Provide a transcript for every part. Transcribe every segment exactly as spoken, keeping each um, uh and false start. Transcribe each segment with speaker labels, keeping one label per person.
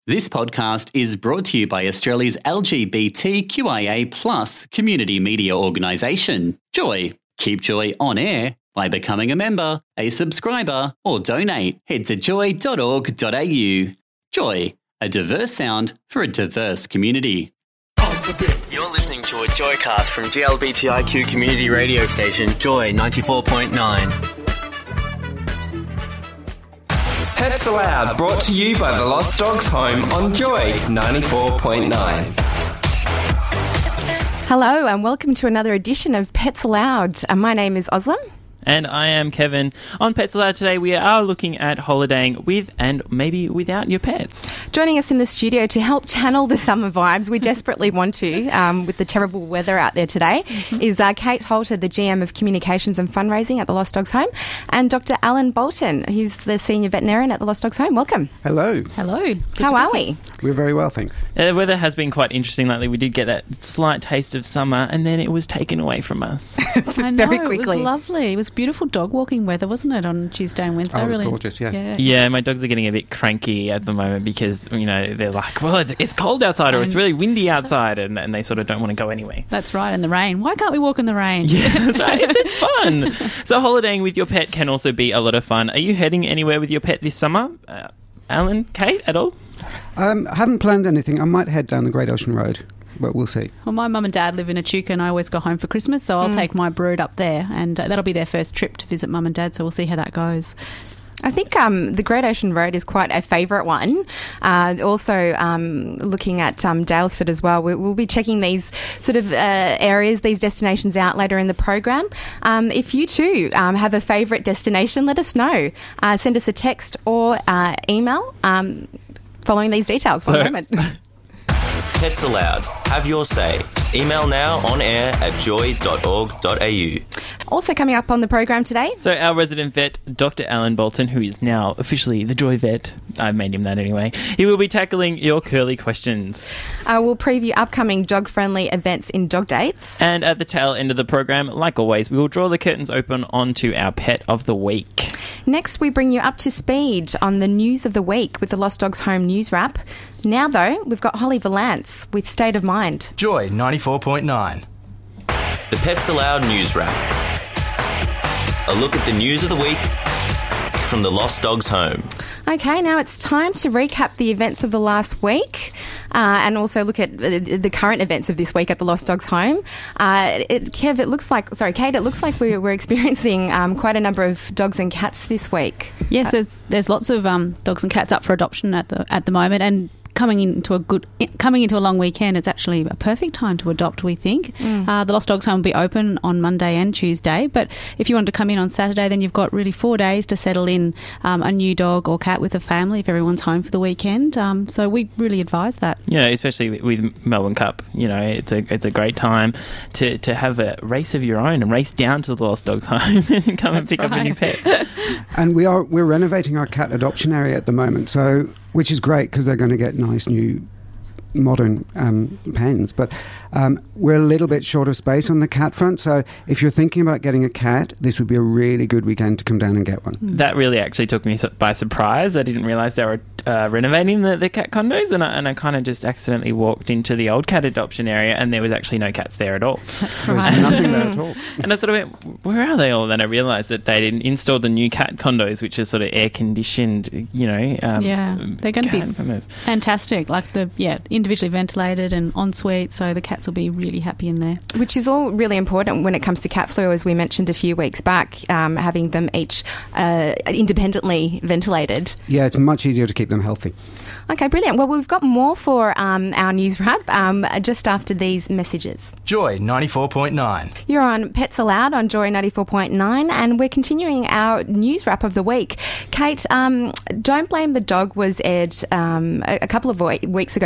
Speaker 1: This podcast is brought to you by Australia's L G B T Q I A plus community media organisation, Joy. Keep Joy on air by becoming a member, a subscriber, or donate. Head to joy dot org dot a u. Joy, a diverse sound for a diverse community.
Speaker 2: You're listening to a Joycast from G L B T I Q community radio station, Joy ninety-four point nine.
Speaker 3: Pets Aloud, brought to you by the Lost Dogs Home on Joy ninety-four point nine.
Speaker 4: Hello and welcome to another edition of Pets Aloud. Uh, my name is Oslam.
Speaker 5: And I am Kevin. On Pets Aloud today, we are looking at holidaying with and maybe without your pets.
Speaker 4: Joining us in the studio to help channel the summer vibes, we desperately want to, um, with the terrible weather out there today, mm-hmm. is uh, Kate Holter, the G M of Communications and Fundraising at the Lost Dogs Home, and Doctor Alan Bolton, who's the Senior Veterinarian at the Lost Dogs Home. Welcome.
Speaker 6: Hello.
Speaker 4: Hello. How are we?
Speaker 6: We're very well, thanks.
Speaker 5: Uh, the weather has been quite interesting lately. We did get that slight taste of summer and then it was taken away from us.
Speaker 7: I know,
Speaker 4: very quickly.
Speaker 7: It was lovely. It was beautiful dog walking weather, wasn't it, on Tuesday and Wednesday?
Speaker 6: Oh, it was
Speaker 7: really
Speaker 6: gorgeous, yeah.
Speaker 7: yeah.
Speaker 5: Yeah, my dogs are getting a bit cranky at the moment because, you know, they're like, well, it's, it's cold outside or it's really windy outside, and, and they sort of don't want to go anyway.
Speaker 7: That's right, in the rain. Why can't we walk in the rain?
Speaker 5: Yeah, that's right. It's, it's fun. So holidaying with your pet can also be a lot of fun. Are you heading anywhere with your pet this summer? Uh, Alan, Kate, at all?
Speaker 6: Um, I haven't planned anything. I might head down the Great Ocean Road, but we'll see.
Speaker 7: Well, my mum and dad live in Echuca and I always go home for Christmas, so I'll mm. take my brood up there, and uh, that'll be their first trip to visit mum and dad, so we'll see how that goes.
Speaker 4: I think um, the Great Ocean Road is quite a favourite one. Uh, also, um, looking at um, Daylesford as well, we, we'll be checking these sort of uh, areas, these destinations out later in the program. Um, if you too um, have a favourite destination, let us know. Uh, send us a text or uh, email um, following these details for a moment.
Speaker 2: Pets Aloud. Have your say. Email now on air at joy dot org dot a u.
Speaker 4: Also coming up on the program today.
Speaker 5: So our resident vet, Doctor Alan Bolton, who is now officially the Joy Vet. I made him that anyway. He will be tackling your curly questions.
Speaker 4: Uh, we'll preview upcoming dog-friendly events in dog dates.
Speaker 5: And at the tail end of the program, like always, we will draw the curtains open onto our pet of the week.
Speaker 4: Next, we bring you up to speed on the news of the week with the Lost Dogs Home News Wrap. Now, though, we've got Holly Valance with State of Mind.
Speaker 8: Joy ninety-four point nine.
Speaker 2: The Pets Aloud News Wrap. A look at the news of the week from the Lost Dogs Home.
Speaker 4: Okay, now it's time to recap the events of the last week uh, and also look at the current events of this week at the Lost Dogs Home. Uh, it, Kev, it looks like, sorry, Kate, it looks like we're, we're experiencing um, quite a number of dogs and cats this week.
Speaker 7: Yes, uh, there's there's lots of um, dogs and cats up for adoption at the at the moment, and coming into a good coming into a long weekend, it's actually a perfect time to adopt, we think. Mm. Uh, the Lost Dogs Home will be open on Monday and Tuesday, but if you want to come in on Saturday, then you've got really four days to settle in um, a new dog or cat with a family if everyone's home for the weekend. Um, so we really advise that.
Speaker 5: Yeah, especially with Melbourne Cup. You know, it's a it's a great time to, to have a race of your own and race down to the Lost Dogs Home and come and pick right. up a new pet.
Speaker 6: And we are we're renovating our cat adoption area at the moment, so which is great because they're going to get nice new modern um, pens, but um, we're a little bit short of space on the cat front, so if you're thinking about getting a cat, this would be a really good weekend to come down and get one.
Speaker 5: That really actually took me by surprise. I didn't realise they were uh, renovating the, the cat condos, and I, and I kind of just accidentally walked into the old cat adoption area and there was actually no cats there at all.
Speaker 7: That's
Speaker 6: There was
Speaker 7: right.
Speaker 6: nothing there at all.
Speaker 5: And I sort of went, where are they all? And then I realised that they'd installed the new cat condos, which is sort of air-conditioned, you know. Um,
Speaker 7: yeah, they're going to be
Speaker 5: condos.
Speaker 7: Fantastic. Like the, yeah, individually ventilated and ensuite, so the cats will be really happy in there.
Speaker 4: Which is all really important when it comes to cat flu, as we mentioned a few weeks back, um, having them each uh, independently ventilated.
Speaker 6: Yeah, it's much easier to keep them healthy.
Speaker 4: Okay, brilliant. Well, we've got more for um, our news wrap um, just after these messages.
Speaker 8: Joy ninety-four point nine.
Speaker 4: You're on Pets Aloud on Joy ninety-four point nine, and we're continuing our news wrap of the week. Kate, um, Don't Blame the Dog was aired um, a, a couple of weeks ago, the second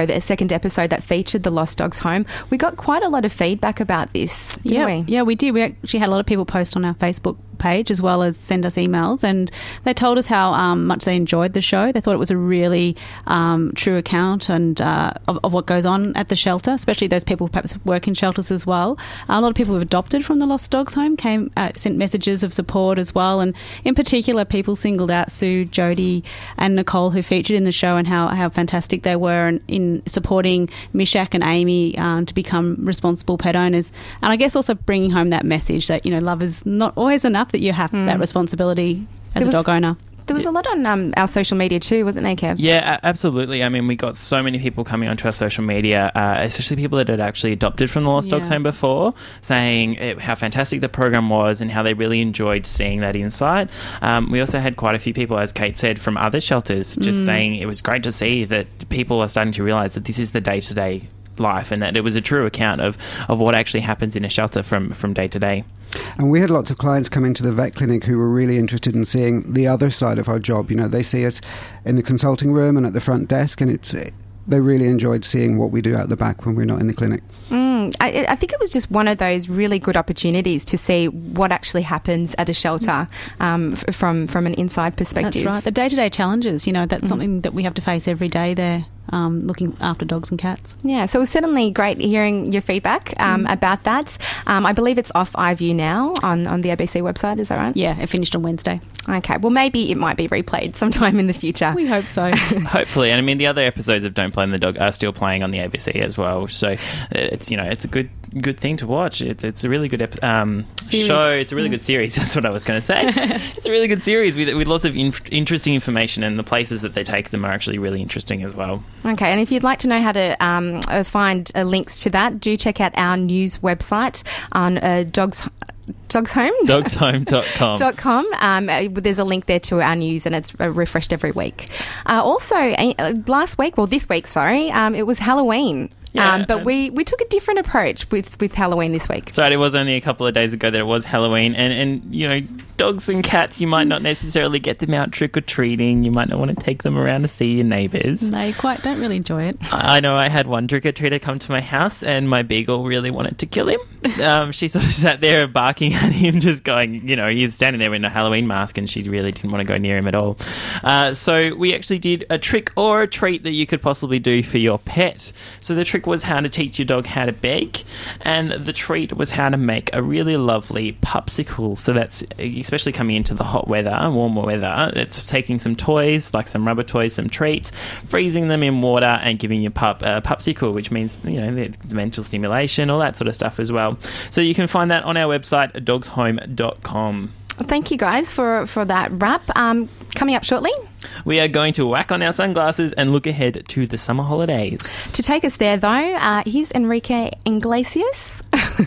Speaker 4: second episode that featured the Lost Dogs Home. We got quite a lot of feedback about this, didn't
Speaker 7: yeah,
Speaker 4: we?
Speaker 7: Yeah, we did. We actually had a lot of people post on our Facebook page as well as send us emails, and they told us how um, much they enjoyed the show. They thought it was a really um, true account and uh, of, of what goes on at the shelter, especially those people who perhaps work in shelters as well. A lot of people who've adopted from the Lost Dogs Home came uh, sent messages of support as well, and in particular people singled out Sue, Jodie and Nicole, who featured in the show, and how, how fantastic they were in, in supporting Mishak and Amy um, to become responsible pet owners. And I guess also bringing home that message that, you know, love is not always enough, that you have mm. that responsibility as
Speaker 4: there
Speaker 7: a
Speaker 4: was,
Speaker 7: dog owner.
Speaker 4: There was a lot on um, our social media too, wasn't there, Kev?
Speaker 5: Yeah, absolutely. I mean, we got so many people coming onto our social media, uh, especially people that had actually adopted from the Lost Dogs
Speaker 7: Yeah.
Speaker 5: Home before, saying it, how fantastic the program was and how they really enjoyed seeing that insight. Um, we also had quite a few people, as Kate said, from other shelters, just
Speaker 7: Mm.
Speaker 5: saying it was great to see that people are starting to realise that this is the day-to-day life and that it was a true account of, of what actually happens in a shelter from, from day to day.
Speaker 6: And we had lots of clients coming to the vet clinic who were really interested in seeing the other side of our job. You know, they see us in the consulting room and at the front desk, and it's they really enjoyed seeing what we do out the back when we're not in the clinic.
Speaker 4: Mm, I, I think it was just one of those really good opportunities to see what actually happens at a shelter um, f- from from an inside perspective.
Speaker 7: That's right. The day-to-day challenges, you know, that's
Speaker 4: Mm.
Speaker 7: something that we have to face every day there, um, looking after dogs and cats.
Speaker 4: Yeah, so it was certainly great hearing your feedback um,
Speaker 7: Mm.
Speaker 4: about that. Um, I believe it's off iView now on, on the A B C website, is that right?
Speaker 7: Yeah, it finished on Wednesday.
Speaker 4: Okay, well, maybe it might be replayed sometime in the future.
Speaker 7: We hope so.
Speaker 5: Hopefully. And I mean, the other episodes of Don't Blame the Dog are still playing on the A B C as well. So it's, you know, it's a good good thing to watch. It's, it's a really good ep- um, show. It's a really good series. That's what I was going to say. It's a really good series with, with lots of inf- interesting information, and the places that they take them are actually really interesting as well.
Speaker 4: Okay, and if you'd like to know how to um, uh, find uh, links to that, do check out our news website on uh, Dogs... Dogs Home?
Speaker 5: dogs home dot com.
Speaker 4: Dot com. Um, uh, there's a link there to our news, and it's uh, refreshed every week. Uh, also, uh, last week, well, this week, sorry, um, it was Halloween.
Speaker 5: Yeah,
Speaker 4: um, but
Speaker 5: and-
Speaker 4: we, we took a different approach with, with Halloween this week.
Speaker 5: That's right, it was only a couple of days ago that it was Halloween, and, and you know, dogs and cats, you might not necessarily get them out trick-or-treating, you might not want to take them around to see your neighbours.
Speaker 7: They quite don't really enjoy it.
Speaker 5: I know I had one trick-or-treater come to my house, and my beagle really wanted to kill him. Um, she sort of sat there barking at him, just going, you know, he was standing there in a Halloween mask, and she really didn't want to go near him at all. Uh, so we actually did a trick or a treat that you could possibly do for your pet. So the trick was how to teach your dog how to beg, and the treat was how to make a really lovely pupsicle. So that's especially coming into the hot weather, warmer weather. It's taking some toys, like some rubber toys, some treats, freezing them in water, and giving your pup a pupsicle, which means, you know, the mental stimulation, all that sort of stuff as well. So you can find that on our website, dogs home dot com.
Speaker 4: Thank you guys for, for that wrap. Um, coming up shortly,
Speaker 5: We are going to whack on our sunglasses and look ahead to the summer holidays.
Speaker 4: to take us there though, uh, here's Enrique Iglesias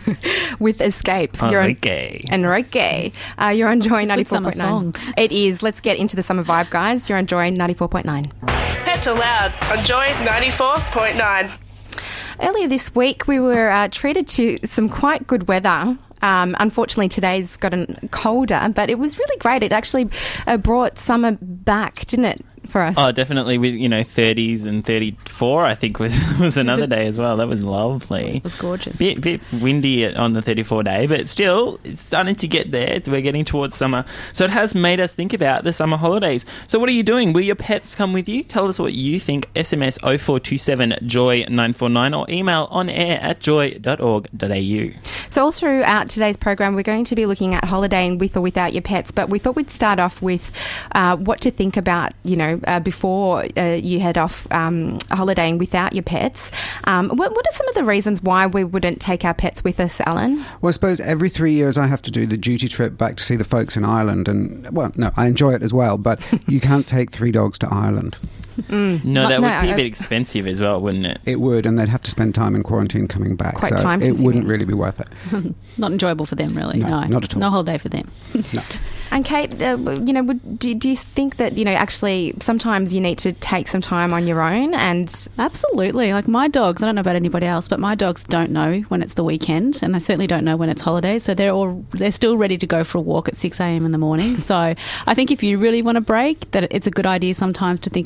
Speaker 4: with Escape. You're on-
Speaker 5: Enrique.
Speaker 4: Enrique. Uh, you're on Joy
Speaker 7: It's a good
Speaker 4: ninety-four point nine.
Speaker 7: summer song.
Speaker 4: It is. Let's get into the summer vibe, guys. You're on Joy ninety-four point nine.
Speaker 9: Pets Aloud on Joy ninety-four point nine.
Speaker 4: Earlier this week, we were uh, treated to some quite good weather. Um, unfortunately, today's gotten colder, but it was really great. It actually uh, brought summer back, didn't it, for us?
Speaker 5: Oh, definitely. With, you know, thirties and thirty-four, I think, was was another day as well. That was lovely.
Speaker 7: It was gorgeous.
Speaker 5: Bit bit windy at- on the thirty-four day, but still, it's starting to get there. It's, we're getting towards summer. So it has made us think about the summer holidays. So what are you doing? Will your pets come with you? Tell us what you think. S M S oh four two seven joy nine four nine or email on air at joy dot org dot a u.
Speaker 4: So all throughout today's program, we're going to be looking at holidaying with or without your pets, but we thought we'd start off with uh, what to think about, you know, uh, before uh, you head off um, holidaying without your pets. Um, what, what are some of the reasons why we wouldn't take our pets with us, Alan?
Speaker 6: Well, I suppose every three years I have to do the duty trip back to see the folks in Ireland, and, well, no, I enjoy it as well, but you can't take three dogs to Ireland.
Speaker 4: Mm.
Speaker 5: No,
Speaker 4: Not-
Speaker 5: that would
Speaker 4: no,
Speaker 5: be a
Speaker 4: I-
Speaker 5: bit expensive as well, wouldn't it?
Speaker 6: It would, and they'd have to spend time in quarantine coming back.
Speaker 4: Quite
Speaker 6: so it
Speaker 4: time-consuming.
Speaker 6: wouldn't really be worth it.
Speaker 7: Not enjoyable for them, really.
Speaker 6: No,
Speaker 7: No,
Speaker 6: not at all.
Speaker 7: No holiday for them.
Speaker 6: No.
Speaker 4: And Kate, uh, you know, would, do, do you think that, you know, actually sometimes you need to take some time on your own and...
Speaker 7: Absolutely. Like my dogs, I don't know about anybody else, but my dogs don't know when it's the weekend, and they certainly don't know when it's holidays. So they're all they're still ready to go for a walk at six a.m. in the morning. So I think if you really want a break, that it's a good idea sometimes to think about leaving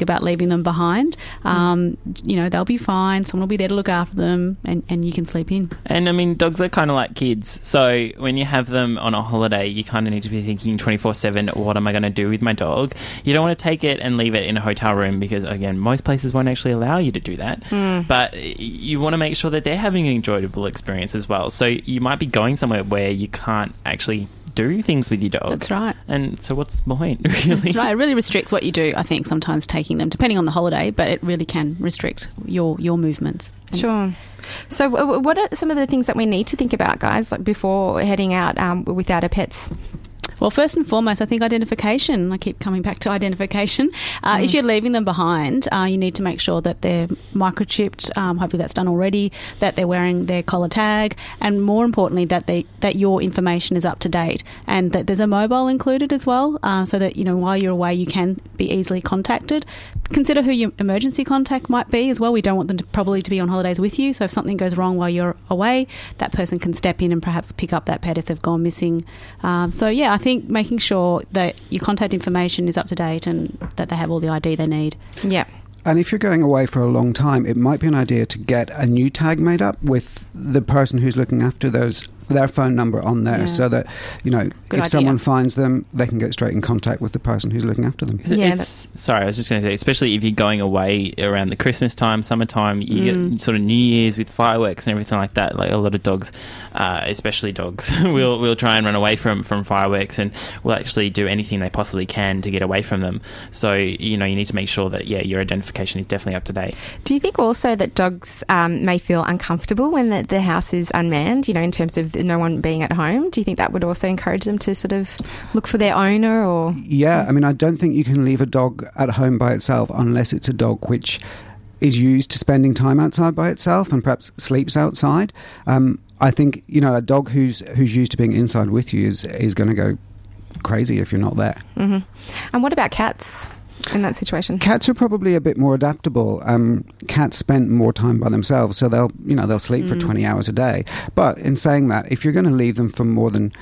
Speaker 7: leaving them behind. Um, you know, they'll be fine. Someone will be there to look after them, and, and you can sleep in.
Speaker 5: And I mean, dogs are kind of like kids. So when you have them on a holiday, you kind of need to be thinking twenty-four seven, what am I going to do with my dog? You don't want to take it and leave it in a hotel room because, again, most places won't actually allow you to do that. Mm. But you want to make sure that they're having an enjoyable experience as well. So you might be going somewhere where you can't actually do things with your dog.
Speaker 7: That's right.
Speaker 5: And so what's the point, really?
Speaker 7: That's right. It really restricts what you do, I think, sometimes taking them, depending on the holiday, but it really can restrict your, your movements.
Speaker 4: Sure. So w- what are some of the things that we need to think about, guys, like before heading out um, without our pets?
Speaker 7: Well, first and foremost, I think identification. I keep coming back to identification. Uh, mm. If you're leaving them behind, uh, you need to make sure that they're microchipped. Um, hopefully that's done already, that they're wearing their collar tag, and more importantly, that they that your information is up to date and that there's a mobile included as well, uh, so that, you know, while you're away, you can be easily contacted. Consider who your emergency contact might be as well. We don't want them to probably to be on holidays with you, so if something goes wrong while you're away, that person can step in and perhaps pick up that pet if they've gone missing. Um, so, yeah, I think making sure that your contact information is up to date and that they have all the I D they need.
Speaker 4: Yeah.
Speaker 6: And if you're going away for a long time, it might be an idea to get a new tag made up with the person who's looking after those, their phone number on there, yeah. so that, you know,
Speaker 7: Good
Speaker 6: if
Speaker 7: idea.
Speaker 6: someone finds them, they can get straight in contact with the person who's looking after them.
Speaker 5: Yeah, it's, sorry, I was just going to say, especially if you're going away around the Christmas time, summertime, you mm. get sort of New Year's with fireworks and everything like that. Like a lot of dogs, uh, especially dogs, will will try and run away from, from fireworks and will actually do anything they possibly can to get away from them. So, you know, you need to make sure that, yeah, your identification is definitely up to date.
Speaker 4: Do you think also that dogs um, may feel uncomfortable when the, the house is unmanned, you know, in terms of no one being at home? Do you think that would also encourage them to sort of look for their owner? Or
Speaker 6: Yeah, I mean, I don't think you can leave a dog at home by itself unless it's a dog which is used to spending time outside by itself and perhaps sleeps outside. Um, I think, you know, a dog who's who's used to being inside with you is, is going to go crazy if you're not there.
Speaker 4: Mm-hmm. And what about cats in that situation?
Speaker 6: Cats are probably a bit more adaptable. Um, cats spend more time by themselves, so they'll, you know, they'll sleep mm. for twenty hours a day. But in saying that, if you're going to leave them for more than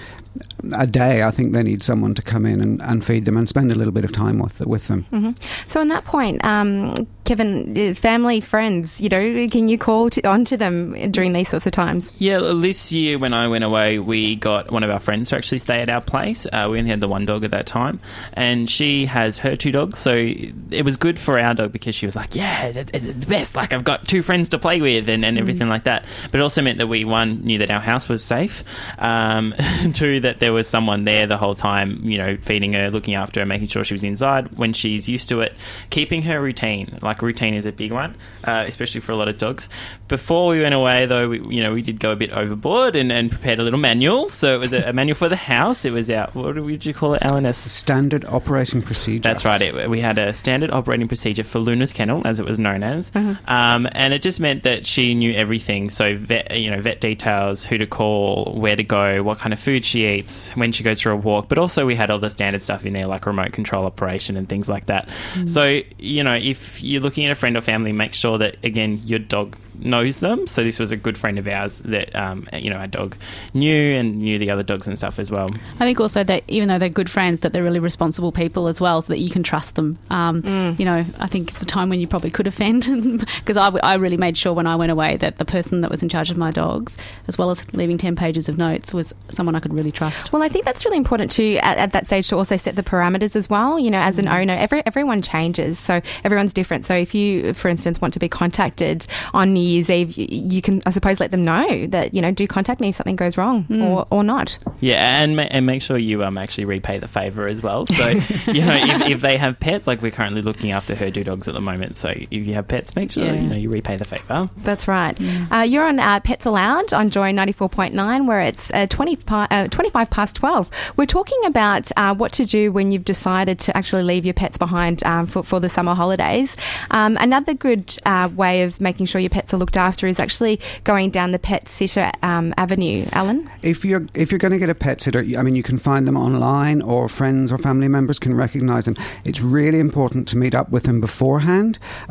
Speaker 6: a day, I think they need someone to come in and, and feed them and spend a little bit of time with with them.
Speaker 4: Mm-hmm. So on that point, um, Kevin, family, friends, you know, can you call to, onto them during these sorts of times?
Speaker 5: Yeah, this year when I went away, we got one of our friends to actually stay at our place. Uh, we only had the one dog at that time, and she has her two dogs, so it was good for our dog because she was like, yeah, it's, it's the best, like I've got two friends to play with and, and everything mm. like that. But it also meant that we, one, knew that our house was safe, um, two, that there was someone there the whole time, you know, feeding her, looking after her, making sure she was inside when she's used to it, keeping her routine. Like routine is a big one, uh, especially for a lot of dogs. Before we went away, though, we, you know, we did go a bit overboard and, and prepared a little manual. So it was a, a manual for the house. It was our, what did you call it, Alan? A
Speaker 6: standard operating procedure.
Speaker 5: That's right. It, we had a standard operating procedure for Luna's kennel, as it was known as, mm-hmm. um, and it just meant that she knew everything. So vet, you know, vet details, who to call, where to go, what kind of food she eats, when she goes for a walk. But also we had all the standard stuff in there, like remote control operation and things like that. Mm. So, you know, if you're looking at a friend or family, make sure that, again, your dog knows them. So this was a good friend of ours that, um, you know, our dog knew and knew the other dogs and stuff as well.
Speaker 7: I think also that even though they're good friends, that they're really responsible people as well, so that you can trust them. Um, mm. You know, I think it's a time when you probably could offend, because I, I really made sure when I went away that the person that was in charge of my dogs, as well as leaving ten pages of notes, was someone I could really trust.
Speaker 4: Well, I think that's really important too at, at that stage, to also set the parameters as well. You know, as an owner, every, everyone changes, so everyone's different. So if you, for instance, want to be contacted on New Year's Eve, you can, I suppose, let them know that, you know, do contact me if something goes wrong mm. or, or not.
Speaker 5: Yeah, and ma- and make sure you um actually repay the favour as well. So, you know, if, if they have pets, like we're currently looking after her two dogs at the moment, so if you have pets, make sure, yeah. you know, you repay the favour.
Speaker 4: That's right. Mm. Uh, you're on uh, Pets Allowed on Joy ninety-four point nine, where it's uh, twenty, uh, twenty-five past twelve. We're talking about uh, what to do when you've decided to actually leave your pets behind um, for, for the summer holidays. Um, another good uh, way of making sure your pets are looked after is actually going down the pet sitter um, avenue. Alan?
Speaker 6: If you're if you're going to get a pet sitter, I mean, you can find them online, or friends or family members can recognise them. It's really important to meet up with them beforehand. Um,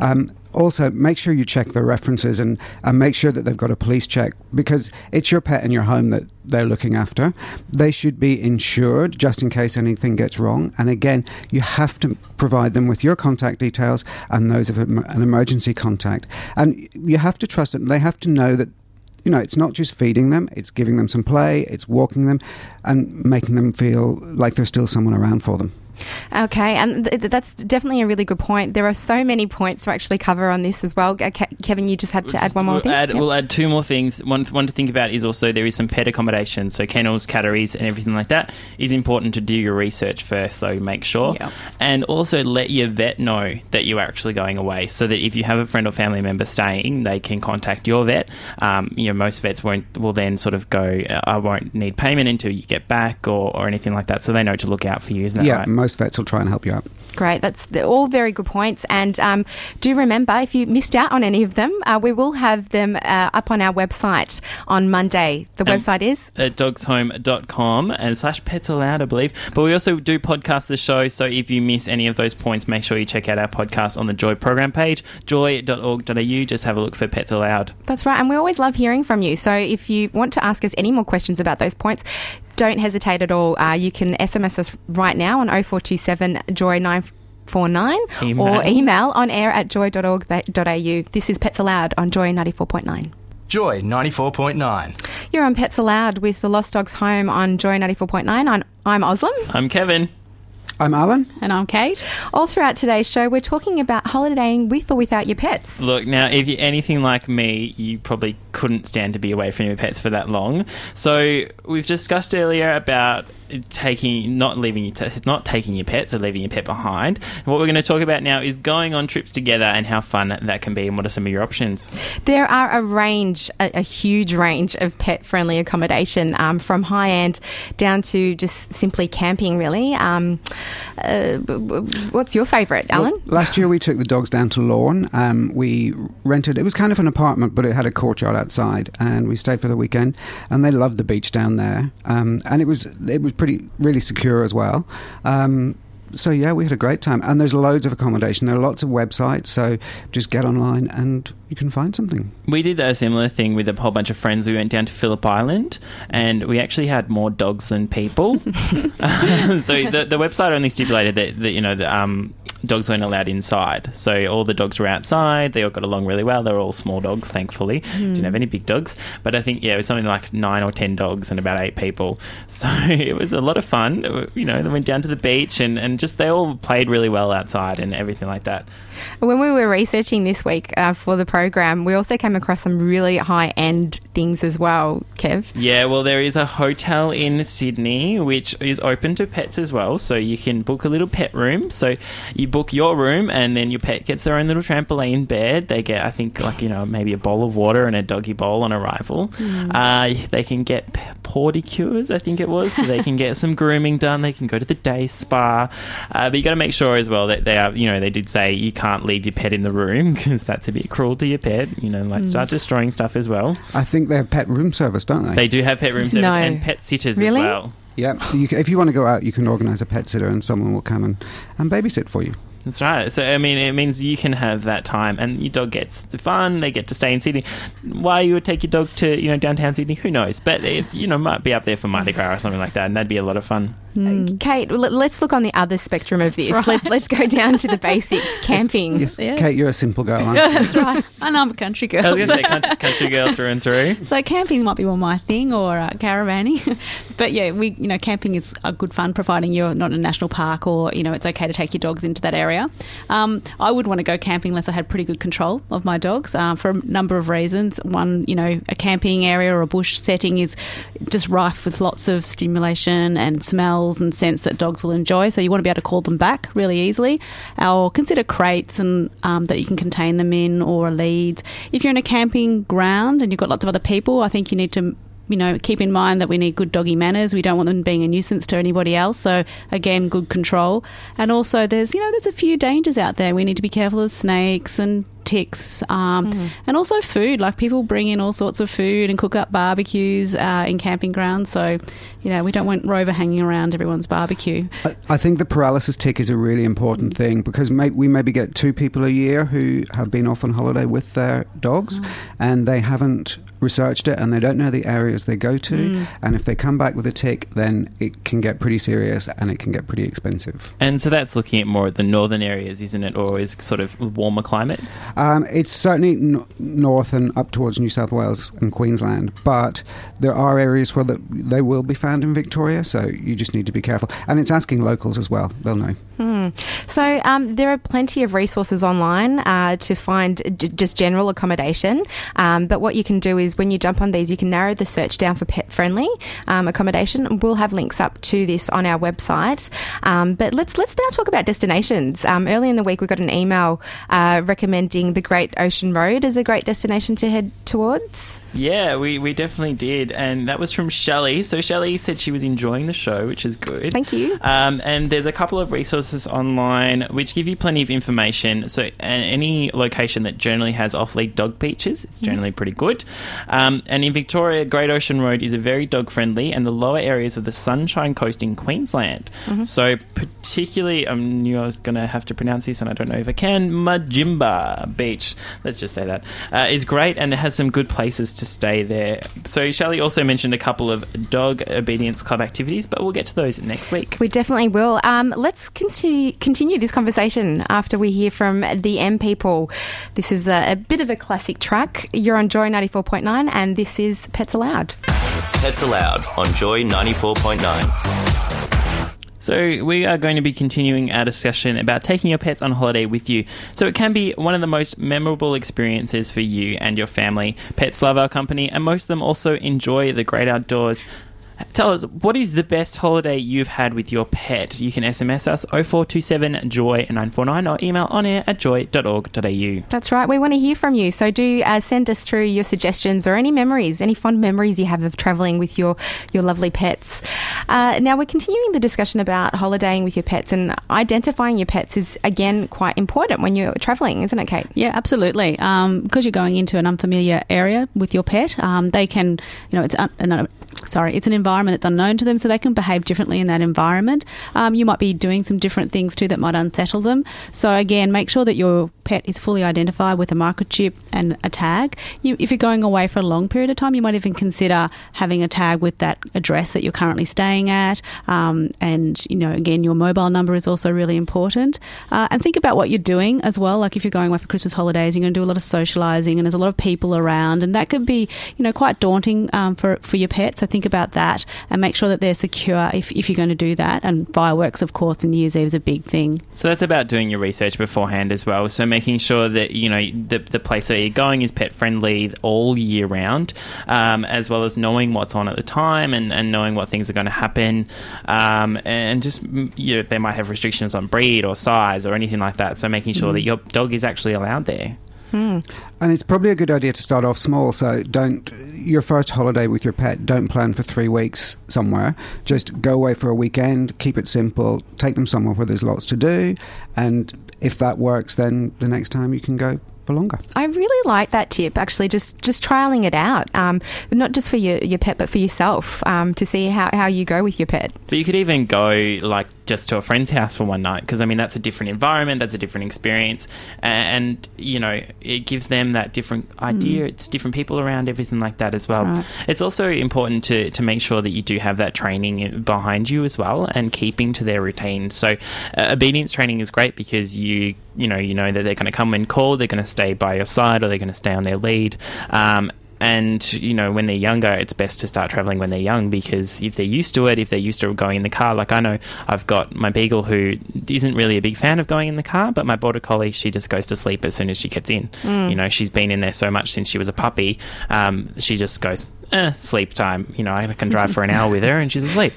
Speaker 6: also make sure you check the references and, and make sure that they've got a police check, because it's your pet in your home that they're looking after. They should be insured just in case anything gets wrong. And again, you have to provide them with your contact details and those of an emergency contact. And you have to trust them. They have to know that, you know, it's not just feeding them, it's giving them some play, it's walking them and making them feel like there's still someone around for them.
Speaker 4: Okay, and th- that's definitely a really good point. There are so many points to actually cover on this as well. Ke- Kevin, you just had to add one more
Speaker 5: we'll
Speaker 4: thing?
Speaker 5: Add,
Speaker 4: Yep.
Speaker 5: We'll add two more things. One, one to think about is also there is some pet accommodation, so kennels, catteries and everything like that. Is important to do your research first, though, make sure.
Speaker 7: Yep.
Speaker 5: And also let your vet know that you're actually going away, so that if you have a friend or family member staying, they can contact your vet. Um, you know, most vets won't will then sort of go, I won't need payment until you get back or, or anything like that, so they know to look out for you, isn't that
Speaker 6: Yeah,
Speaker 5: right?
Speaker 6: most vets will try and help you out.
Speaker 4: Great, that's they're all very good points. And um, do remember, if you missed out on any of them, uh, we will have them uh, up on our website on Monday. The
Speaker 5: Um,
Speaker 4: website is?
Speaker 5: At dogshome dot com and slash pets allowed, I believe. But we also do podcast the show, so if you miss any of those points, make sure you check out our podcast on the Joy program page, joy dot org dot a u. Just have a look for Pets Allowed.
Speaker 4: That's right, and we always love hearing from you. So if you want to ask us any more questions about those points, don't hesitate at all. Uh, you can S M S us right now on oh four two seven joy nine four nine
Speaker 5: Email.
Speaker 4: or email on air at joy dot org dot a u. This is Pets Allowed on Joy ninety-four point nine.
Speaker 8: Joy ninety-four point nine.
Speaker 4: You're on Pets Allowed with the Lost Dogs Home on Joy ninety-four point nine. I'm, I'm Oslam.
Speaker 5: I'm Kevin.
Speaker 6: I'm Alan.
Speaker 7: And I'm Kate.
Speaker 4: All throughout today's show, we're talking about holidaying with or without your pets.
Speaker 5: Look, now, if you're anything like me, you probably couldn't stand to be away from your pets for that long. So we've discussed earlier about taking, not leaving, your t- not taking your pets or leaving your pet behind. And what we're going to talk about now is going on trips together and how fun that can be, and what are some of your options.
Speaker 4: There are a range, a, a huge range of pet-friendly accommodation, um, from high-end down to just simply camping, really. Um, uh, what's your favourite, Alan?
Speaker 6: Well, last year we took the dogs down to Lorne. Um, we rented, it was kind of an apartment, but it had a courtyard outside, and we stayed for the weekend, and they loved the beach down there. Um, and it was it was pretty really secure as well. Um, so yeah, we had a great time, and there's loads of accommodation. There are lots of websites, so just get online and you can find something.
Speaker 5: We did a similar thing with a whole bunch of friends. We went down to Phillip Island, and we actually had more dogs than people. So the the website only stipulated that, that you know the um. dogs weren't allowed inside, so all the dogs were outside. They all got along really well. They were all small dogs, thankfully. Mm. Didn't have any big dogs, but I think yeah, it was something like nine or ten dogs and about eight people. So it was a lot of fun. You know, they went down to the beach and, and just they all played really well outside and everything like that.
Speaker 4: When we were researching this week uh, for the program, we also came across some really high-end things as well, Kev.
Speaker 5: Yeah, well, there is a hotel in Sydney which is open to pets as well, so you can book a little pet room. So you book your room, and then your pet gets their own little trampoline bed. They get, I think, like, you know, maybe a bowl of water and a doggy bowl on arrival. Mm. Uh, they can get pedicures, I think it was, so they can get some grooming done. They can go to the day spa. Uh, but you got to make sure as well that they are, you know, they did say you can't leave your pet in the room because that's a bit cruel to your pet. You know, like mm. start destroying stuff as well.
Speaker 6: I think they have pet room service, don't they?
Speaker 5: They do have pet room service
Speaker 4: no.
Speaker 5: and pet sitters
Speaker 4: really?
Speaker 5: as well.
Speaker 6: Yeah, you can, if you want to go out, you can organise a pet sitter and someone will come and, and babysit for you.
Speaker 5: That's right. So, I mean, it means you can have that time and your dog gets the fun. They get to stay in Sydney. Why you would take your dog to, you know, downtown Sydney, who knows? But, it, you know, might be up there for Mardi Gras or something like that, and that'd be a lot of fun.
Speaker 4: Mm. Kate, let's look on the other spectrum of this.
Speaker 7: Right.
Speaker 4: Let, let's go down to the basics. Camping.
Speaker 6: Yes,
Speaker 7: Yeah.
Speaker 6: Kate, you're a simple girl, aren't you?
Speaker 7: Yeah, that's right. And I'm a country girl.
Speaker 5: I was going to say country, country girl through and through.
Speaker 7: So camping might be more my thing, or uh, caravanning. But yeah, we you know camping is a good fun, providing you're not in a national park, or you know it's okay to take your dogs into that area. Um, I would want to go camping unless I had pretty good control of my dogs uh, for a number of reasons. One, you know, a camping area or a bush setting is just rife with lots of stimulation and smells and scents that dogs will enjoy. So you want to be able to call them back really easily. Or consider crates and um, that you can contain them in, or leads. If you're in a camping ground and you've got lots of other people, I think you need to you know, keep in mind that we need good doggy manners. We don't want them being a nuisance to anybody else. So, again, good control. And also there's, you know, there's a few dangers out there. We need to be careful of snakes and ticks, um, mm. and also food. Like people bring in all sorts of food and cook up barbecues uh, in camping grounds. So, you know, we don't want Rover hanging around everyone's barbecue.
Speaker 6: I, I think the paralysis tick is a really important thing because may, we maybe get two people a year who have been off on holiday with their dogs, oh. and they haven't researched it and they don't know the areas they go to, mm. and if they come back with a tick, then it can get pretty serious and it can get pretty expensive.
Speaker 5: And so that's looking at more at the northern areas, isn't it, or is sort of warmer climates?
Speaker 6: Um, it's certainly n- north and up towards New South Wales and Queensland, but there are areas where the, they will be found in Victoria, so you just need to be careful. And it's asking locals as well, they'll know.
Speaker 4: Mm. So um, there are plenty of resources online uh, to find d- just general accommodation, um, but what you can do is when you jump on these, you can narrow the search down for pet-friendly um, accommodation. We'll have links up to this on our website. Um, but let's let's now talk about destinations. Um, early in the week, we got an email uh, recommending the Great Ocean Road as a great destination to head towards.
Speaker 5: Yeah, we, we definitely did. And that was from Shelley. So Shelley said she was enjoying the show, which is good.
Speaker 4: Thank you.
Speaker 5: Um, and there's a couple of resources online which give you plenty of information. So uh, any location that generally has off-lead dog beaches, it's generally mm-hmm. pretty good. Um, and in Victoria, Great Ocean Road is a very dog-friendly and the lower areas of the Sunshine Coast in Queensland. Mm-hmm. So particularly, I knew I was going to have to pronounce this and I don't know if I can, Majimba Beach, let's just say that, uh, is great and it has some good places to stay there. So Shelley also mentioned a couple of dog obedience club activities, but we'll get to those next week.
Speaker 4: We definitely will. Um, let's continue, continue this conversation after we hear from the M People. This is a, a bit of a classic track. You're on Joy ninety-four point nine and this is Pets Allowed.
Speaker 2: Pets Allowed on Joy ninety-four point nine.
Speaker 5: So we are going to be continuing our discussion about taking your pets on holiday with you. So it can be one of the most memorable experiences for you and your family. Pets love our company and most of them also enjoy the great outdoors. Tell us, what is the best holiday you've had with your pet? You can S M S us oh four two seven joy nine four nine or email onair at joy dot org dot a u.
Speaker 4: That's right. We want to hear from you. So do uh, send us through your suggestions or any memories, any fond memories you have of travelling with your, your lovely pets. Uh, now, we're continuing the discussion about holidaying with your pets, and identifying your pets is, again, quite important when you're travelling, isn't it, Kate?
Speaker 7: Yeah, absolutely. Um, because you're going into an unfamiliar area with your pet, um, they can, you know, it's un- uh, sorry, it's an environment that's unknown to them, so they can behave differently in that environment. Um, you might be doing some different things too that might unsettle them. So again, make sure that your pet is fully identified with a microchip and a tag. You, if you're going away for a long period of time, you might even consider having a tag with that address that you're currently staying at. Um, and, you know, again, your mobile number is also really important. Uh, and think about what you're doing as well. Like if you're going away for Christmas holidays, you're going to do a lot of socialising and there's a lot of people around, and that could be, you know, quite daunting um, for, for your pet. So think about that and make sure that they're secure if, if you're going to do that. And fireworks, of course, and New Year's Eve is a big thing.
Speaker 5: So that's about doing your research beforehand as well. So making sure that, you know, the, the place that you're going is pet friendly all year round, um, as well as knowing what's on at the time and, and knowing what things are going to happen. Um, and just, you know, they might have restrictions on breed or size or anything like that. So making sure mm. that your dog is actually allowed there.
Speaker 6: Mm. And it's probably a good idea to start off small. So don't, your first holiday with your pet, don't plan for three weeks somewhere. Just go away for a weekend, keep it simple, take them somewhere where there's lots to do. And if that works, then the next time you can go for longer.
Speaker 4: I really like that tip, actually, just just trialling it out, um, not just for your, your pet, but for yourself, um, to see how, how you go with your pet.
Speaker 5: But you could even go, like, just to a friend's house for one night, because, I mean, that's a different environment, that's a different experience, and, you know, it gives them that different idea. Mm. It's different people around, everything like that as well. Right. It's also important to, to make sure that you do have that training behind you as well and keeping to their routine. So uh, obedience training is great because you you know, you know that they're going to come when called, they're going to stay by your side, or they're going to stay on their lead. Um, and, you know, when they're younger, it's best to start travelling when they're young, because if they're used to it, if they're used to going in the car, like I know I've got my Beagle who isn't really a big fan of going in the car, but my Border Collie, she just goes to sleep as soon as she gets in. Mm. You know, she's been in there so much since she was a puppy, um, she just goes, eh, sleep time. You know, I can drive for an hour with her and she's asleep.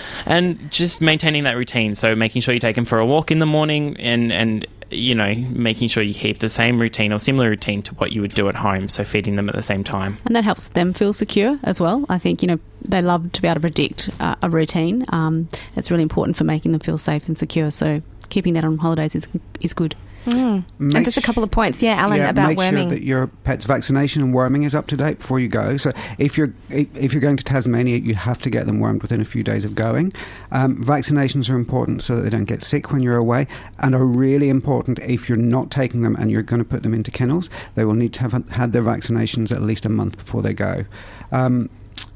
Speaker 5: And just maintaining that routine, so making sure you take them for a walk in the morning and, and you know, making sure you keep the same routine or similar routine to what you would do at home, so feeding them at the same time.
Speaker 7: And that helps them feel secure as well. I think, you know, they love to be able to predict uh, a routine. Um, it's really important for making them feel safe and secure, so keeping that on holidays is is good.
Speaker 4: Mm.
Speaker 6: Make
Speaker 4: And just a couple of points, yeah, Alan,
Speaker 6: yeah,
Speaker 4: about
Speaker 6: make
Speaker 4: worming.
Speaker 6: Make sure that your pet's vaccination and worming is up to date before you go. So if you're if you're going to Tasmania, you have to get them wormed within a few days of going. Um, vaccinations are important so that they don't get sick when you're away, and are really important if you're not taking them and you're going to put them into kennels. They will need to have had their vaccinations at least a month before they go. Um,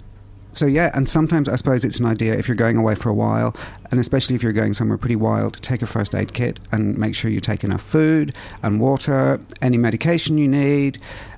Speaker 6: So yeah, and sometimes I suppose it's an idea if you're going away for a while, and especially if you're going somewhere pretty wild, take a first aid kit and make sure you take enough food and water, any medication you need,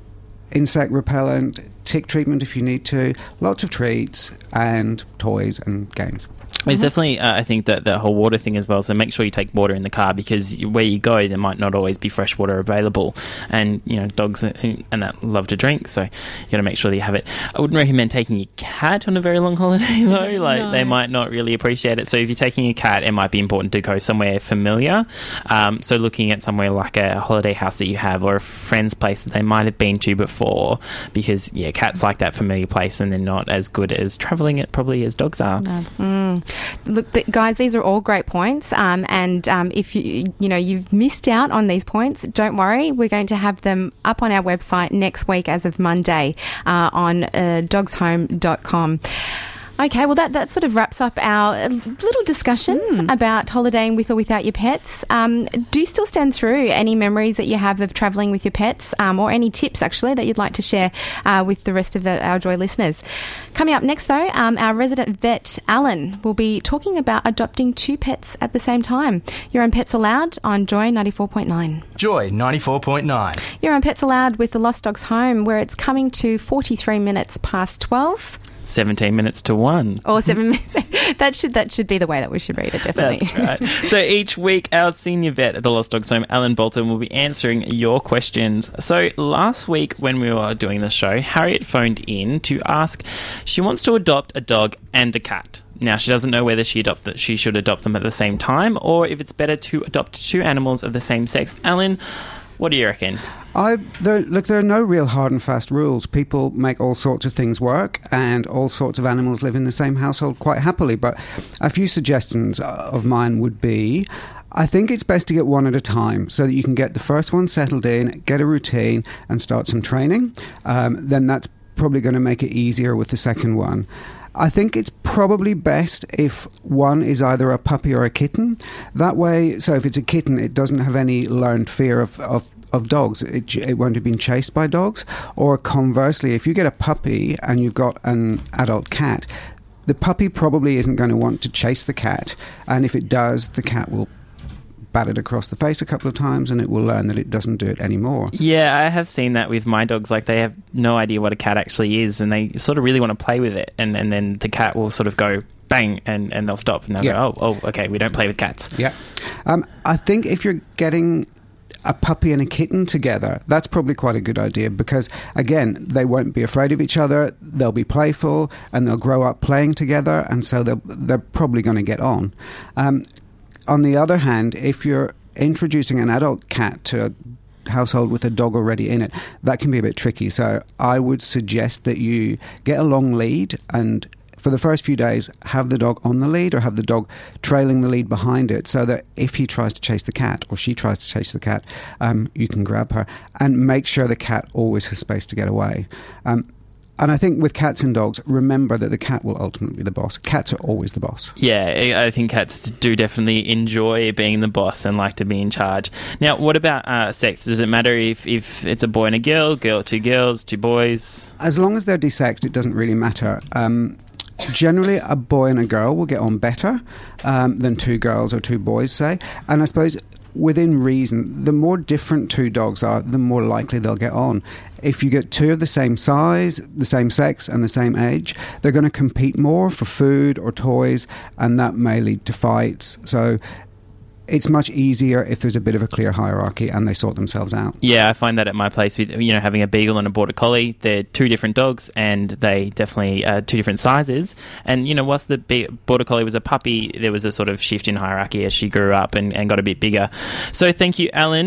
Speaker 6: insect repellent, tick treatment if you need to, lots of treats and toys and games.
Speaker 5: It's definitely, uh, I think, that the whole water thing as well. So make sure you take water in the car, because where you go, there might not always be fresh water available. And, you know, dogs and that love to drink, so you got to make sure that you have it. I wouldn't recommend taking your cat on a very long holiday, though. Like, no. They might not really appreciate it. So if you're taking a cat, it might be important to go somewhere familiar. Um, so looking at somewhere like a holiday house that you have, or a friend's place that they might have been to before, because, yeah, cats like that familiar place, and they're not as good as travelling it probably as dogs are.
Speaker 4: No. Mm. Look, th- guys, these are all great points, um, and um, if you you know you've missed out on these points, don't worry. We're going to have them up on our website next week as of Monday uh, on uh, dogs home dot com. Okay, well, that, that sort of wraps up our little discussion mm. about holidaying with or without your pets. Um, do still stand through any memories that you have of travelling with your pets, um, or any tips, actually, that you'd like to share uh, with the rest of the, our Joy listeners. Coming up next, though, um, our resident vet, Alan, will be talking about adopting two pets at the same time. You're on Pets Allowed on Joy ninety-four point nine.
Speaker 8: Joy ninety-four point nine.
Speaker 4: You're on Pets Allowed with the Lost Dogs Home, where it's coming to forty-three minutes past twelve.
Speaker 5: seventeen minutes to one.
Speaker 4: Or seven that should that should be the way that we should read it, definitely.
Speaker 5: That's right. So each week, our senior vet at the Lost Dogs Home, Alan Bolton, will be answering your questions. So last week, when we were doing the show, Harriet phoned in to ask, she wants to adopt a dog and a cat. Now, she doesn't know whether she adopt that she should adopt them at the same time, or if it's better to adopt two animals of the same sex. Alan, what do you reckon?
Speaker 6: I there, look, there are no real hard and fast rules. People make all sorts of things work, and all sorts of animals live in the same household quite happily. But a few suggestions of mine would be, I think it's best to get one at a time so that you can get the first one settled in, get a routine, and start some training. Um, then that's probably going to make it easier with the second one. I think it's probably best if one is either a puppy or a kitten. That way, so if it's a kitten, it doesn't have any learned fear of, of, of dogs. It, it won't have been chased by dogs. Or conversely, if you get a puppy and you've got an adult cat, the puppy probably isn't going to want to chase the cat. And if it does, the cat will bat it across the face a couple of times and it will learn that it doesn't do it anymore.
Speaker 5: Yeah, I have seen that with my dogs. Like, they have no idea what a cat actually is, and they sort of really want to play with it, and, and then the cat will sort of go bang, and, and they'll stop, and they'll yeah. go, oh, oh, okay, we don't play with cats.
Speaker 6: Yeah. Um, I think if you're getting a puppy and a kitten together, that's probably quite a good idea, because again, they won't be afraid of each other, they'll be playful, and they'll grow up playing together, and so they'll, they're probably going to get on. Um, On the other hand, if you're introducing an adult cat to a household with a dog already in it, that can be a bit tricky. So I would suggest that you get a long lead, and for the first few days, have the dog on the lead, or have the dog trailing the lead behind it, so that if he tries to chase the cat, or she tries to chase the cat, um, you can grab her. And make sure the cat always has space to get away. Um, And I think with cats and dogs, remember that the cat will ultimately be the boss. Cats are always the boss.
Speaker 5: Yeah, I think cats do definitely enjoy being the boss and like to be in charge. Now, what about uh, sex? Does it matter if, if it's a boy and a girl, girl, two girls, two boys?
Speaker 6: As long as they're desexed, it doesn't really matter. Um, generally, a boy and a girl will get on better um, than two girls or two boys, say. And I suppose within reason, the more different two dogs are, the more likely they'll get on. If you get two of the same size, the same sex, and the same age, they're going to compete more for food or toys, and that may lead to fights. So it's much easier if there's a bit of a clear hierarchy and they sort themselves out.
Speaker 5: Yeah, I find that at my place with, you know, having a beagle and a border collie, they're two different dogs, and they definitely are two different sizes. And, you know, whilst the be- border collie was a puppy, there was a sort of shift in hierarchy as she grew up and, and got a bit bigger. So thank you, Alan,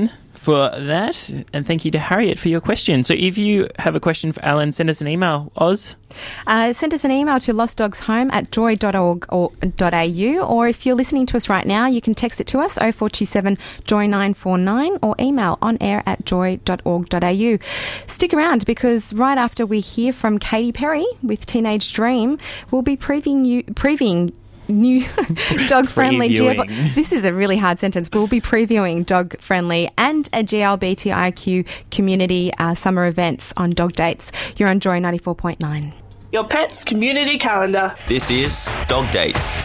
Speaker 5: for that. And thank you to Harriet for your question. So if you have a question for Alan, send us an email. Oz?
Speaker 4: Uh, send us an email to lostdogshome at joy dot org dot a u, or if you're listening to us right now, you can text it to us oh four two seven joy nine four nine or email on air at joy dot org dot a u. Stick around, because right after we hear from Katy Perry with Teenage Dream, we'll be previewing you, previewing new dog-friendly G L B T. This is a really hard sentence. We'll be previewing dog-friendly and a G L B T I Q community uh, summer events on Dog Dates. You're on Joy ninety-four point nine.
Speaker 9: Your pet's community calendar.
Speaker 2: This is Dog Dates.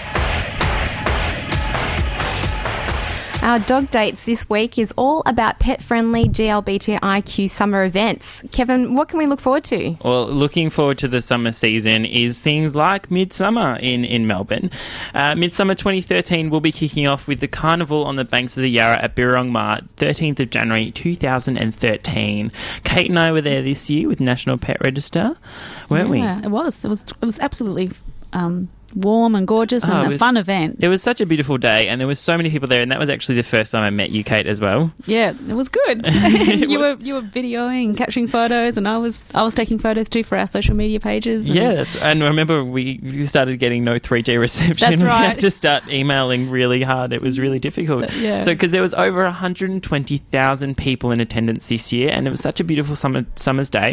Speaker 4: Our Dog Dates this week is all about pet-friendly G L B T I Q summer events. Kevin, what can we look forward to?
Speaker 5: Well, looking forward to the summer season is things like Midsummer in, in Melbourne. Uh, Midsummer twenty thirteen will be kicking off with the carnival on the banks of the Yarra at Birrong Mart, thirteenth of January two thousand thirteen. Kate and I were there this year with National Pet Register, weren't we?
Speaker 7: Yeah, it was. It was. It was absolutely um, warm and gorgeous and
Speaker 5: Oh, it
Speaker 7: a
Speaker 5: was-
Speaker 7: fun event.
Speaker 5: It was such a beautiful day, and there was so many people there, and that was actually the first time I met you, Kate, as well.
Speaker 7: Yeah, it was good.
Speaker 5: It
Speaker 7: you
Speaker 5: was-
Speaker 7: were you were videoing, capturing photos, and I was I was taking photos too for our social media pages. And
Speaker 5: Yeah, that's, and I remember we we started getting no three G reception.
Speaker 7: That's
Speaker 5: We
Speaker 7: right.
Speaker 5: had to start emailing really hard. It was really difficult.
Speaker 7: But, yeah.
Speaker 5: So, because there was over one hundred twenty thousand people in attendance this year, and it was such a beautiful summer summer's day.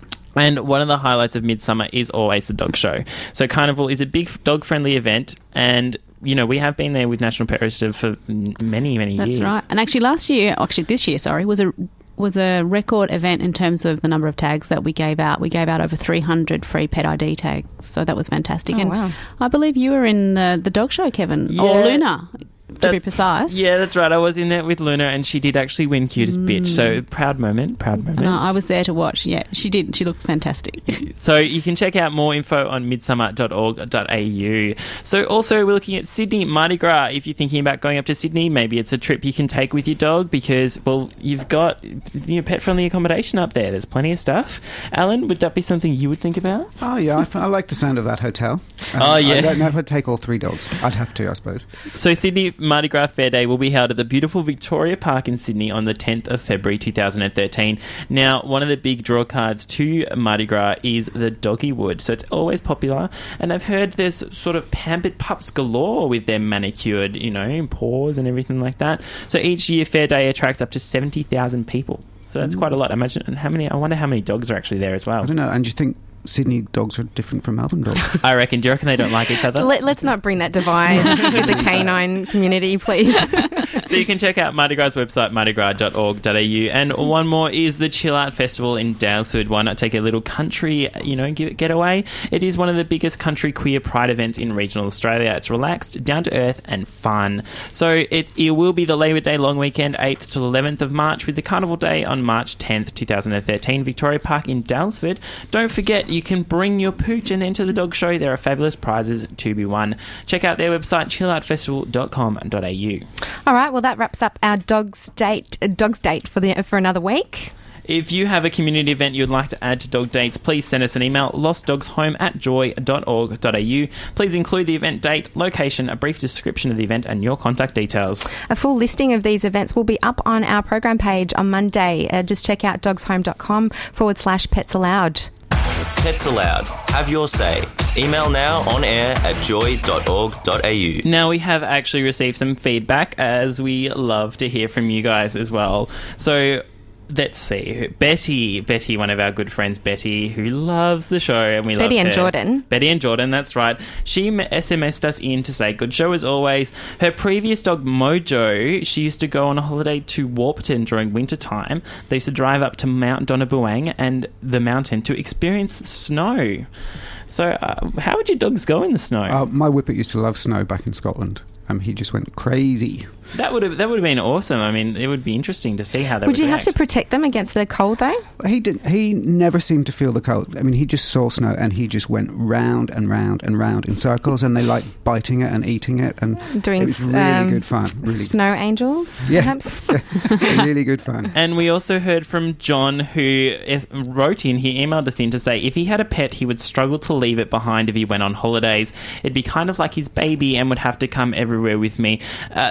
Speaker 5: And one of the highlights of Midsummer is always the dog show. So Carnival is a big dog-friendly event, and you know we have been there with National Pet Register for m- many, many
Speaker 7: That's
Speaker 5: years.
Speaker 7: right. And actually, last year, actually this year, sorry, was a was a record event in terms of the number of tags that we gave out. We gave out over three hundred free pet I D tags, so that was fantastic.
Speaker 4: Oh,
Speaker 7: and
Speaker 4: wow.
Speaker 7: I believe you were in the, the dog show, Kevin,
Speaker 5: Yeah.
Speaker 7: or Luna, to be
Speaker 5: That's-
Speaker 7: precise.
Speaker 5: Yeah, that's right. I was in there with Luna, and she did actually win cutest bitch. So proud moment, proud moment.
Speaker 7: And I I was there to watch. Yeah, she did. She looked fantastic.
Speaker 5: So you can check out more info on midsummer dot org dot a u. So also we're looking at Sydney Mardi Gras. If you're thinking about going up to Sydney, maybe it's a trip you can take with your dog because, well, you've got you know, pet-friendly accommodation up there. There's plenty of stuff. Alan, would that be something you would think about?
Speaker 6: Oh, yeah, I, f- I like the sound of that hotel. Um,
Speaker 5: Oh, yeah.
Speaker 6: I don't know if I'd take all three dogs. I'd have to, I suppose.
Speaker 5: So Sydney Mardi Gras Fair Day will be held at the beautiful Victoria Park in Sydney on the tenth of February two thousand thirteen. Now, one of the big draw cards to Mardi Gras is the Doggy Wood. So it's always popular. And I've heard there's sort of pampered pups galore with their manicured, you know, paws and everything like that. So each year Fair Day attracts up to seventy thousand people. So that's quite a lot. Imagine and how many. I wonder how many dogs are actually there as well.
Speaker 6: I don't know. And do you think Sydney dogs are different from Melbourne dogs?
Speaker 5: I reckon. Do you reckon they don't like each other?
Speaker 4: Let, let's not bring that divide to the canine community, please.
Speaker 5: So you can check out Mardi Gras' website, mardi gras dot org dot a u. And one more is the Chill Out Festival in Daylesford. Why not take a little country, you know, get, getaway? It is one of the biggest country queer pride events in regional Australia. It's relaxed, down to earth and fun. So it, it will be the Labor Day long weekend, eighth to eleventh of March, with the Carnival Day on March tenth, twenty thirteen, Victoria Park in Daylesford. Don't forget, you can bring your pooch and enter the dog show. There are fabulous prizes to be won. Check out their website, chill out festival dot com dot a u.
Speaker 4: All right, well, that wraps up our dog's date, uh, dog's date for the for another week.
Speaker 5: If you have a community event you'd like to add to Dog Dates, please send us an email, lostdogshome at joy dot org dot a u. Please include the event date, location, a brief description of the event, and your contact details.
Speaker 4: A full listing of these events will be up on our program page on Monday. Uh, just check out dogshome.com forward slash pets allowed.
Speaker 2: Pets Allowed. Have your say. Email now on air at joy dot org dot a u.
Speaker 5: Now, we have actually received some feedback, as we love to hear from you guys as well. So, let's see. Betty, Betty, one of our good friends, Betty, who loves the show, and we
Speaker 4: Betty
Speaker 5: love
Speaker 4: and
Speaker 5: her.
Speaker 4: Jordan.
Speaker 5: Betty and Jordan, that's right. She S M S'd us in to say, good show as always. Her previous dog, Mojo, she used to go on a holiday to Warburton during winter time. They used to drive up to Mount Donabuang and the mountain to experience snow. So, uh, how would your dogs go in the snow?
Speaker 6: Uh, my Whippet used to love snow back in Scotland. Um, he just went crazy.
Speaker 5: That would have that would have been awesome. I mean, it would be interesting to see how they would.
Speaker 4: Would you have
Speaker 5: react.
Speaker 4: to protect them against the cold, though?
Speaker 6: He did. He never seemed to feel the cold. I mean, he just saw snow and he just went round and round and round in circles, and they liked biting it and eating it, and
Speaker 4: Doing
Speaker 6: it was really
Speaker 4: um,
Speaker 6: good fun. Really,
Speaker 4: snow angels,
Speaker 6: Yeah.
Speaker 4: perhaps?
Speaker 6: really good fun.
Speaker 5: And we also heard from John, who is- wrote in, he emailed us in to say if he had a pet, he would struggle to leave it behind if he went on holidays. It'd be kind of like his baby and would have to come everywhere with me. Uh, that's like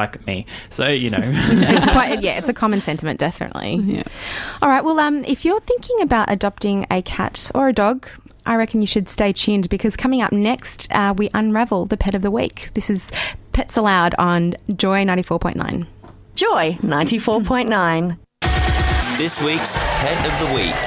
Speaker 5: like me. So, you know.
Speaker 4: It's quite, yeah, it's a common sentiment, definitely.
Speaker 7: Yeah.
Speaker 4: All right, well, um, if you're thinking about adopting a cat or a dog, I reckon you should stay tuned because coming up next, uh, we unravel the pet of the week. This is Pets Aloud on Joy ninety-four point nine.
Speaker 10: Joy ninety-four point nine.
Speaker 2: This week's Pet of the Week.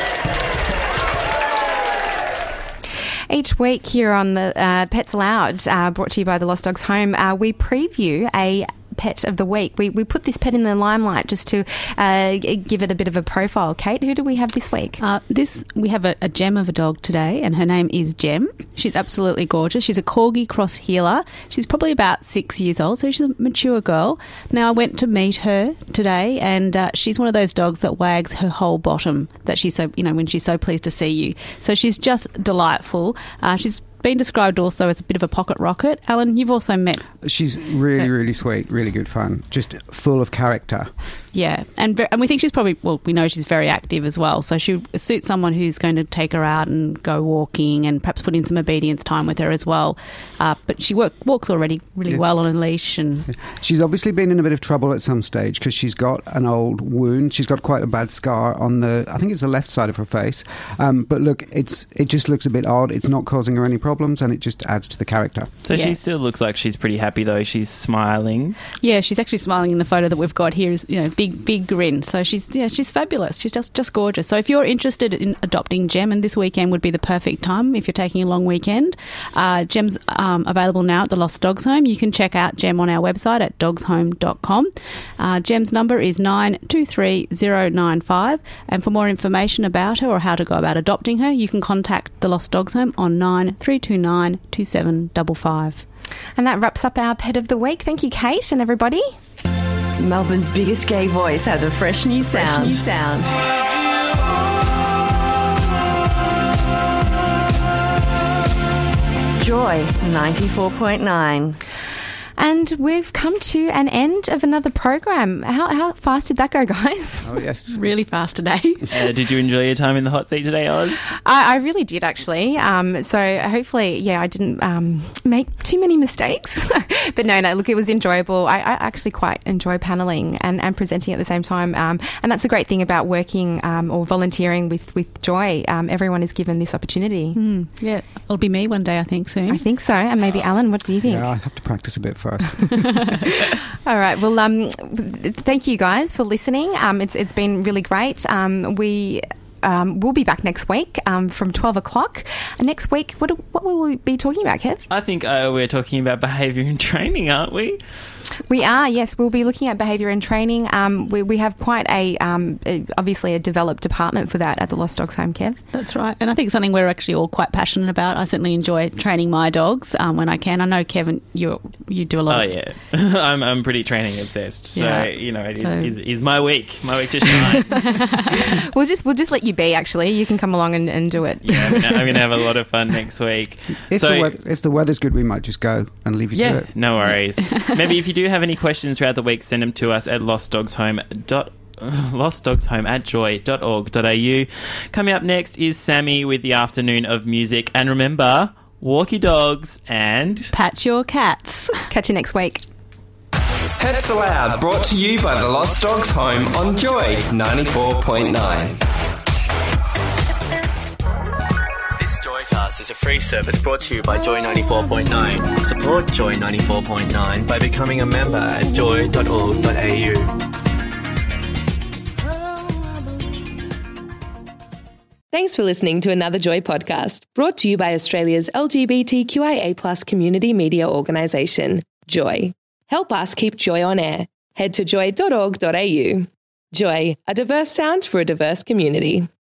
Speaker 4: Each week here on the uh, Pets Aloud, uh, brought to you by the Lost Dogs Home, uh, we preview a pet of the week. We we put this pet in the limelight just to uh, give it a bit of a profile. Kate, who do we have this week?
Speaker 7: Uh, this we have a, a gem of a dog today, and her name is Gem. She's absolutely gorgeous. She's a Corgi cross heeler. She's probably about six years old, so she's a mature girl. Now, I went to meet her today, and uh, she's one of those dogs that wags her whole bottom. That she's so you know when she's so pleased to see you. So she's just delightful. Uh, she's been described also as a bit of a pocket rocket. Alan, you've also met.
Speaker 6: She's really, really sweet, really good fun, just full of character.
Speaker 7: Yeah, and ve- and we think she's probably, well, we know she's very active as well, so she suits someone who's going to take her out and go walking and perhaps put in some obedience time with her as well. Uh, but she work, walks already really
Speaker 6: Yeah.
Speaker 7: well on a leash. And
Speaker 6: She's obviously been in a bit of trouble at some stage because she's got an old wound. She's got quite a bad scar on the, I think it's the left side of her face. Um, but look, it's it just looks a bit odd. It's not causing her any problems and it just adds to the character.
Speaker 5: So
Speaker 7: Yeah.
Speaker 5: she still looks like she's pretty happy though. She's smiling.
Speaker 7: Yeah, she's actually smiling in the photo that we've got here. Is you know big big grin. So she's yeah she's fabulous. She's just just gorgeous. So if you're interested in adopting Gem, and this weekend would be the perfect time if you're taking a long weekend. Uh, Gem's um, available now at the Lost Dogs Home. You can check out Gem on our website at dogs home dot com. Uh, Gem's number is nine two three zero nine five, and for more information about her or how to go about adopting her, you can contact the Lost Dogs Home on nine three two nine two seven five five.
Speaker 4: And that wraps up our pet of the week. Thank you, Kate, and everybody.
Speaker 10: Melbourne's biggest gay voice has a fresh new sound. Fresh new sound. Joy ninety-four point nine.
Speaker 4: And we've come to an end of another program. How, how fast did that go, guys?
Speaker 6: Oh, yes.
Speaker 7: Really fast today.
Speaker 5: Uh, did you enjoy your time in the hot seat today, Oz?
Speaker 4: I, I really did, actually. Um, so hopefully, yeah, I didn't um, make too many mistakes. But no, no, look, it was enjoyable. I, I actually quite enjoy paneling and, and presenting at the same time. Um, and that's a great thing about working um, or volunteering with, with Joy. Um, everyone is given this opportunity.
Speaker 7: Mm, yeah, it'll be me one day, I think, soon.
Speaker 4: I think so. And maybe Alan, what do you think?
Speaker 6: Yeah, I have to practice a bit first.
Speaker 4: All right. Well, um, thank you guys for listening. Um, it's it's been really great. Um, we. Um, we'll be back next week um, from twelve o'clock. Next week, what what will we be talking about, Kev?
Speaker 5: I think uh, we're talking about behaviour and training, aren't we?
Speaker 4: We are, yes. We'll be looking at behaviour and training. Um, we, we have quite a, um, a, obviously a developed department for that at the Lost Dogs Home, Kev.
Speaker 7: That's right. And I think something we're actually all quite passionate about. I certainly enjoy training my dogs um, when I can. I know, Kevin, you you do a lot
Speaker 5: Oh,
Speaker 7: of...
Speaker 5: yeah. I'm I'm pretty training obsessed. So,
Speaker 7: Yeah.
Speaker 5: you know, it
Speaker 7: So-
Speaker 5: is, is, is my week. My week to shine.
Speaker 4: We'll just we'll just let you be, actually. You can come along and, and do it.
Speaker 5: Yeah, I'm gonna, I'm gonna have a lot of fun next week.
Speaker 6: If,
Speaker 5: so,
Speaker 6: the weather, if the weather's good, we might just go and leave you to
Speaker 5: yeah,
Speaker 6: it.
Speaker 5: no worries. Maybe if you do have any questions throughout the week, send them to us at lostdogshome dot lostdogshome at joy dot org dot a u. Coming up next is Sammy with the Afternoon of Music. And remember, walk your dogs and...
Speaker 7: Pat your cats.
Speaker 4: Catch you next week.
Speaker 3: Pets Aloud, brought to you by the Lost Dogs Home on Joy ninety-four point nine.
Speaker 2: This Joycast is a free service brought to you by Joy ninety-four point nine. Support Joy ninety-four point nine by becoming a member at joy dot org dot a u.
Speaker 11: Thanks for listening to another Joy podcast, brought to you by Australia's L G B T Q I A plus community media organisation, Joy. Help us keep Joy on air. Head to joy dot org dot a u. Joy, a diverse sound for a diverse community.